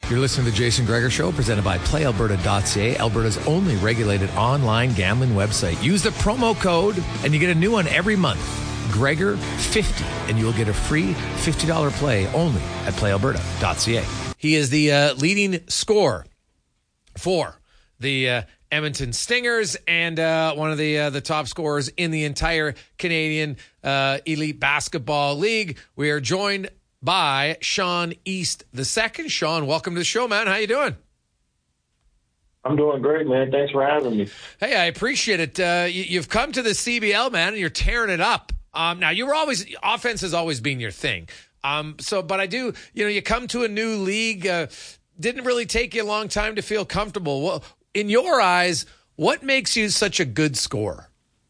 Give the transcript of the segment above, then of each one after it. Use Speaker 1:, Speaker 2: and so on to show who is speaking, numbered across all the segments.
Speaker 1: You're listening to the Jason Gregor Show, presented by PlayAlberta.ca, Alberta's only regulated online gambling website. Use the promo code, and you get a new one every month, Gregor50, and you'll get a free $50 play only at PlayAlberta.ca. He is the leading scorer for the Edmonton Stingers and one of the top scorers in the entire Canadian Elite Basketball League. We are joined by Sean East II. Sean, welcome to the show, man. How you doing?
Speaker 2: I'm doing great, man. Thanks for having me.
Speaker 1: Hey, I appreciate it. You've come to the CBL, man, and you're tearing it up. Now, offense has always been your thing. But I do, you come to a new league, didn't really take you a long time to feel comfortable. Well, in your eyes, what makes you such a good scorer?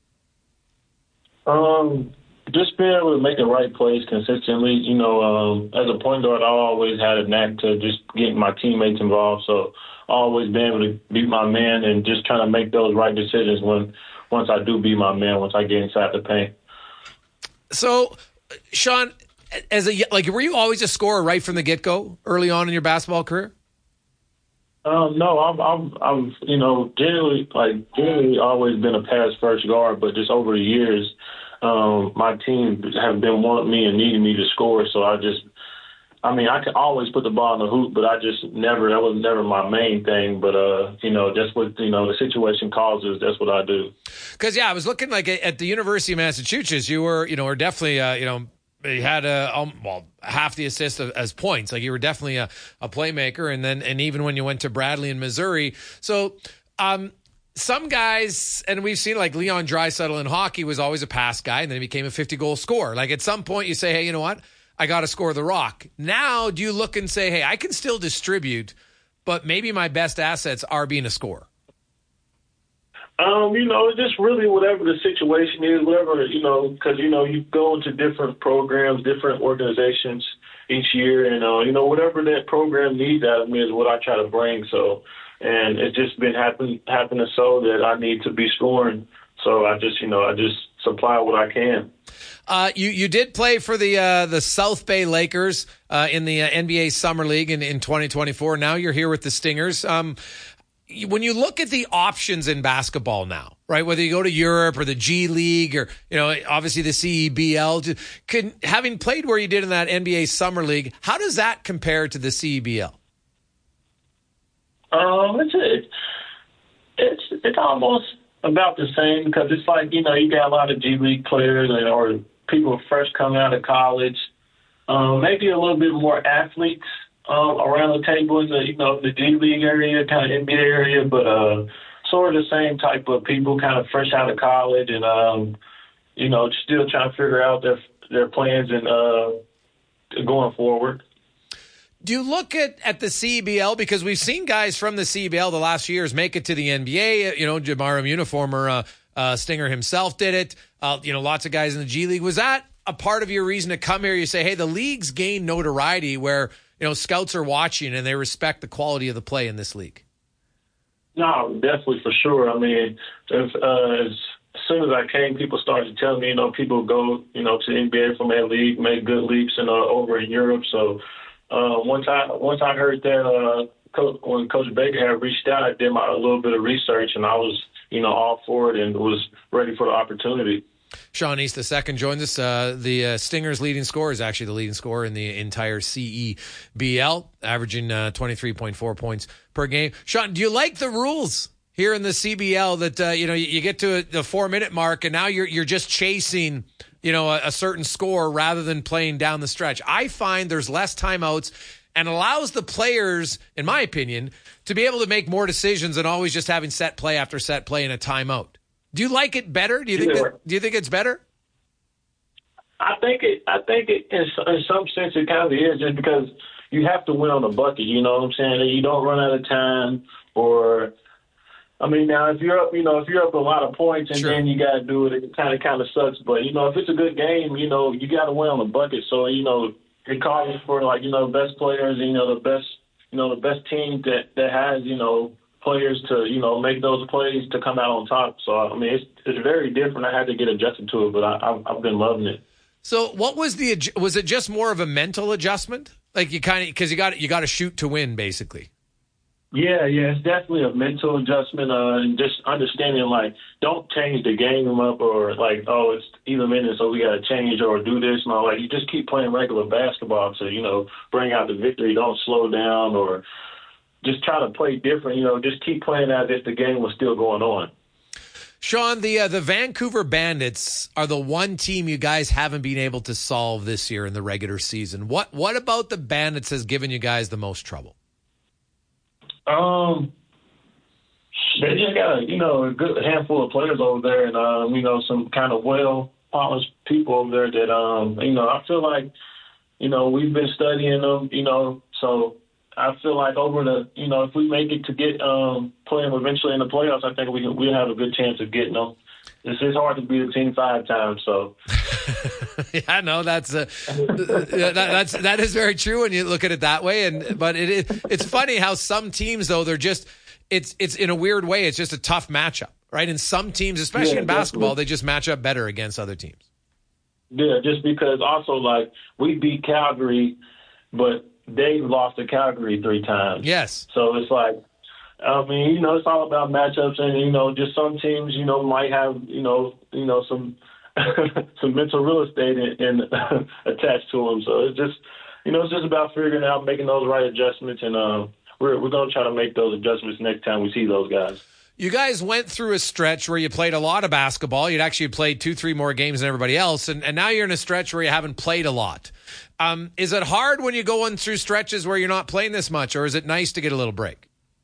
Speaker 2: Just being able to make the right plays consistently. As a point guard, I always had a knack to just getting my teammates involved. So always being able to beat my man and just trying to make those right decisions once I do beat my man, once I get inside the paint.
Speaker 1: So, Sean, were you always a scorer right from the get-go early on in your basketball career?
Speaker 2: No, I've generally always been a pass first guard, but just over the years, my team have been wanting me and needing me to score. So I can always put the ball in the hoop, but that was never my main thing. But, just what, the situation causes, that's what I do.
Speaker 1: Because, I was looking at the University of Massachusetts, you were definitely, you had half the assists as points. Like, you were definitely a playmaker. And even when you went to Bradley in Missouri. So, some guys, and we've seen like Leon Draisaitl in hockey was always a pass guy, and then he became a 50-goal scorer. Like, at some point you say, hey, you know what? I got to score the rock. Now, do you look and say, hey, I can still distribute, but maybe my best assets are being a scorer?
Speaker 2: Just really whatever the situation is, because, you go into different programs, different organizations each year, and, whatever that program needs out of me is what I try to bring. So, and it's just been happening so that I need to be scoring. So I just supply what I can.
Speaker 1: You did play for the South Bay Lakers in the NBA Summer League in 2024. Now you're here with the Stingers. When you look at the options in basketball now, right, whether you go to Europe or the G League or, obviously the CEBL, having played where you did in that NBA Summer League, how does that compare to the CEBL?
Speaker 2: It's almost about the same because it's like, you got a lot of G League players or people fresh coming out of college, maybe a little bit more athletes around the table in the G League area, kind of NBA area, but sort of the same type of people kind of fresh out of college and, still trying to figure out their plans and going forward.
Speaker 1: Do you look at the CBL? Because we've seen guys from the CBL the last few years make it to the NBA. Jamario Muna, former Stinger himself, did it. Lots of guys in the G League. Was that a part of your reason to come here? You say, hey, the league's gained notoriety where, scouts are watching and they respect the quality of the play in this league.
Speaker 2: No, definitely for sure. I mean, as soon as I came, people started to tell me, people go, to the NBA from that league, make good leaps over in Europe. So, once I heard that when Coach Baker had reached out, I did a little bit of research, and I was, all for it and was ready for the opportunity.
Speaker 1: Sean East II joins us. The Stingers' leading scorer is actually the leading scorer in the entire CEBL, averaging 23.4 points per game. Sean, do you like the rules here in the CBL that, you get to the 4-minute mark and now you're just chasing – a certain score rather than playing down the stretch? I find there's less timeouts and allows the players, in my opinion, to be able to make more decisions than always just having set play after set play in a timeout. Do you like it better? Do you think it's better?
Speaker 2: I think it in some sense it kind of is, just because you have to win on the bucket. You know what I'm saying? You don't run out of time or. I mean, now if you're up, if you're up a lot of points and then you got to do it, it kind of sucks. But if it's a good game, you got to win on the bucket. So it calls for the best players, the best team that has players to make those plays to come out on top. So I mean, it's very different. I had to get adjusted to it, but I've been loving it.
Speaker 1: So what was was it just more of a mental adjustment Like you kind of because you got to shoot to win, basically.
Speaker 2: Yeah, it's definitely a mental adjustment, and just understanding, like, don't change the game up or, like, oh, it's even minutes, so we got to change or do this and all. Like, you just keep playing regular basketball to, bring out the victory. Don't slow down or just try to play different, just keep playing as if the game was still going on.
Speaker 1: Sean, the Vancouver Bandits are the one team you guys haven't been able to solve this year in the regular season. What about the Bandits has given you guys the most trouble?
Speaker 2: They just got a good handful of players over there, and some kind of well-polished people over there that I feel like we've been studying them, so I feel like over the if we make it to get play them eventually in the playoffs, I think we'll have a good chance of getting them. It's hard to beat a team 5 times, so.
Speaker 1: Yeah, no, that is very true when you look at it that way. But it's funny how some teams though they're just it's in a weird way it's just a tough matchup, right? And some teams, especially in basketball, they just match up better against other teams. Yeah,
Speaker 2: just because also like we beat Calgary, but they've lost to Calgary 3 times.
Speaker 1: Yes,
Speaker 2: so it's like. I mean, it's all about matchups, and just some teams, might have, some some mental real estate in attached to them. So it's just about figuring out making those right adjustments, and we're going to try to make those adjustments next time we see those guys.
Speaker 1: You guys went through a stretch where you played a lot of basketball. You'd actually played 2-3 more games than everybody else, and now you're in a stretch where you haven't played a lot. Is it hard when you go on through stretches where you're not playing this much, or is it nice to get a little break?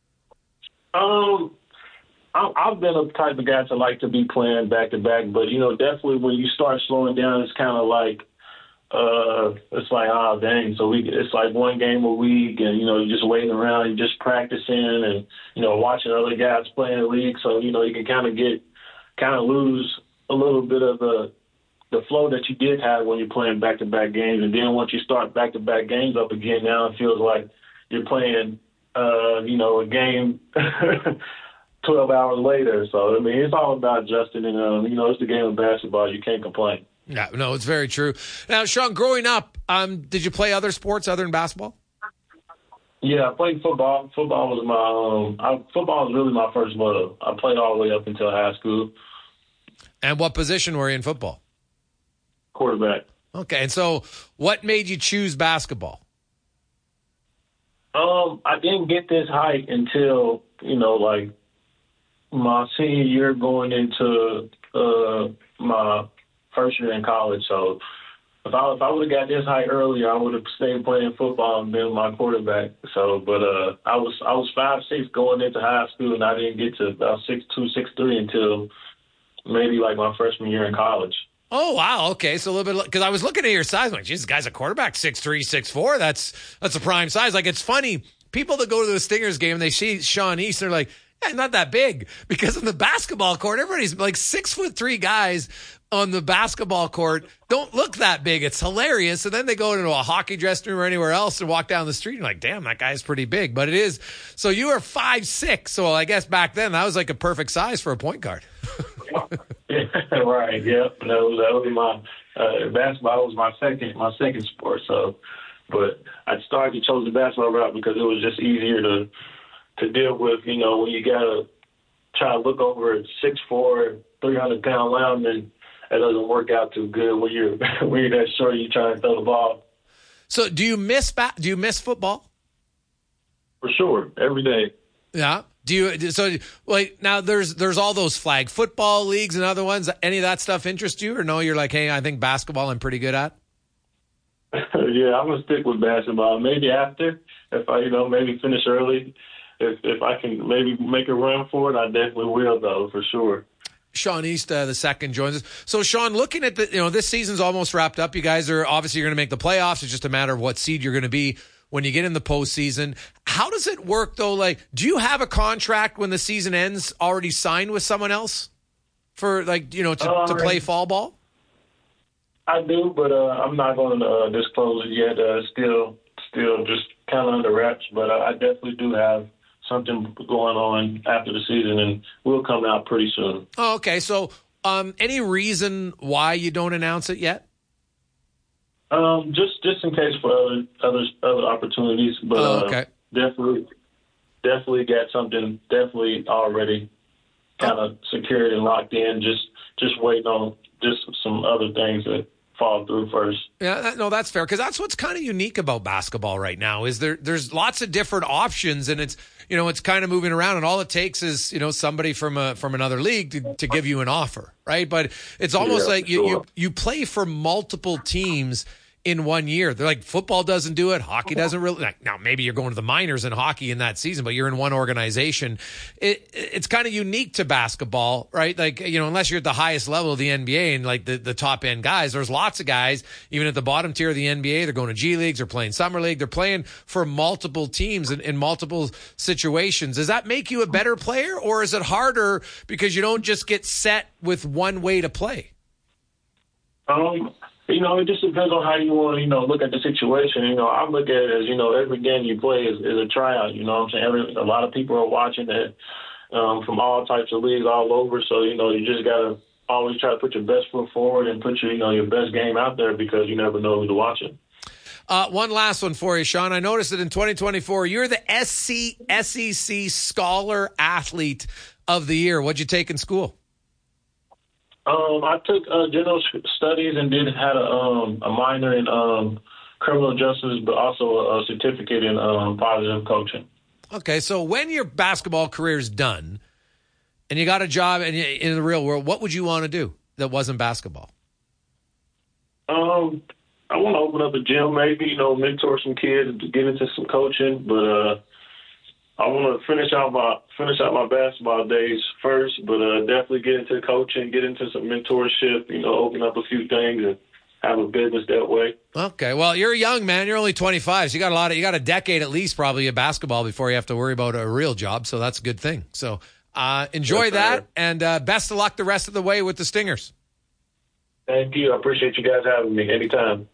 Speaker 2: I've been a type of guy to like to be playing back to back, but definitely when you start slowing down, it's kind of like it's like dang. So it's like one game a week, and you're just waiting around, you're just practicing, and watching other guys play in the league. So you can kind of lose a little bit of the flow that you did have when you're playing back to back games, and then once you start back to back games up again, now it feels like you're playing. A game 12 hours later. So, I mean, it's all about adjusting, and, it's the game of basketball. You can't complain.
Speaker 1: Yeah, no, it's very true. Now, Sean, growing up, did you play other sports other than basketball?
Speaker 2: Yeah, I played football. Football was really my first love. I played all the way up until high school.
Speaker 1: And what position were you in football?
Speaker 2: Quarterback.
Speaker 1: Okay, and so what made you choose basketball?
Speaker 2: I didn't get this height until, like my senior year going into my first year in college. So if I would have got this height earlier, I would have stayed playing football and been my quarterback. So, but I was 5'6" going into high school, and I didn't get to about 6'2", 6'3" until maybe like my freshman year in college.
Speaker 1: Oh, wow. Okay. So a little bit, because I was looking at your size. I'm like, geez, this guy's a quarterback, 6'3", 6'4". That's a prime size. Like, it's funny. People that go to the Stingers game and they see Sean East, they're like, not that big. Because on the basketball court, everybody's like 6'3" guys on the basketball court don't look that big. It's hilarious. And then they go into a hockey dressing room or anywhere else and walk down the street and you're like, damn, that guy's pretty big. But it is. So you were 5'6". So I guess back then that was like a perfect size for a point guard.
Speaker 2: Right. Yep. That was my basketball was my second sport. So, but I chose the basketball route because it was just easier to deal with. When you gotta try to look over a 6'4", 300-pound lineman, that doesn't work out too good when you're that short. You trying to throw the ball.
Speaker 1: So, do you miss football?
Speaker 2: For sure, every day.
Speaker 1: Yeah. Now there's all those flag football leagues and other ones. Any of that stuff interest you, or no? You're like, hey, I think basketball I'm pretty good at.
Speaker 2: Yeah, I'm gonna stick with basketball. Maybe after, if I maybe finish early, if I can maybe make a run for it, I definitely will, though, for sure.
Speaker 1: Sean East, the second, joins us. So, Sean, looking at this season's almost wrapped up. You guys are obviously going to make the playoffs. It's just a matter of what seed you're going to be when you get in the postseason. How does it work, though? Like, do you have a contract when the season ends already signed with someone else for, to play fall ball?
Speaker 2: I do, but I'm not going to disclose it yet. Still just kind of under wraps, but I definitely do have something going on after the season, and we'll come out pretty soon.
Speaker 1: Oh, okay. So any reason why you don't announce it yet?
Speaker 2: Just in case for other opportunities, but
Speaker 1: Okay.
Speaker 2: definitely got something definitely already kind of secured and locked in. Just waiting on just some other things that fall through first.
Speaker 1: Yeah, no, that's fair because that's what's kind of unique about basketball right now is there's lots of different options and it's kind of moving around and all it takes is somebody from another league to give you an offer, right? But it's almost like you play for multiple teams in 1 year. They're like football doesn't do it, hockey doesn't really. Now maybe you're going to the minors in hockey in that season, but you're in one organization. It's kind of unique to basketball, right? Like unless you're at the highest level of the NBA and like the top end guys, there's lots of guys even at the bottom tier of the NBA. They're going to G leagues, they're playing summer league, they're playing for multiple teams in multiple situations. Does that make you a better player, or is it harder because you don't just get set with one way to play?
Speaker 2: It just depends on how you want to, look at the situation. I look at it as, every game you play is a tryout. You know what I'm saying? A lot of people are watching it from all types of leagues all over. So, you just got to always try to put your best foot forward and put your best game out there because you never know who's watching.
Speaker 1: One last one for you, Sean. I noticed that in 2024, you're the SEC Scholar Athlete of the Year. What'd you take in school?
Speaker 2: I took general studies and had a minor in criminal justice, but also a certificate in positive coaching.
Speaker 1: Okay, so when your basketball career is done and you got a job in the real world, what would you want to do that wasn't basketball?
Speaker 2: I want to open up a gym, maybe, mentor some kids, get into some coaching, but I want to finish out my basketball days first, but definitely get into coaching, get into some mentorship, open up a few things and have a business that way.
Speaker 1: Okay, well, you're a young man. You're only 25, so you got a decade at least probably of basketball before you have to worry about a real job. So that's a good thing. So enjoy that, and best of luck the rest of the way with the Stingers.
Speaker 2: Thank you. I appreciate you guys having me anytime.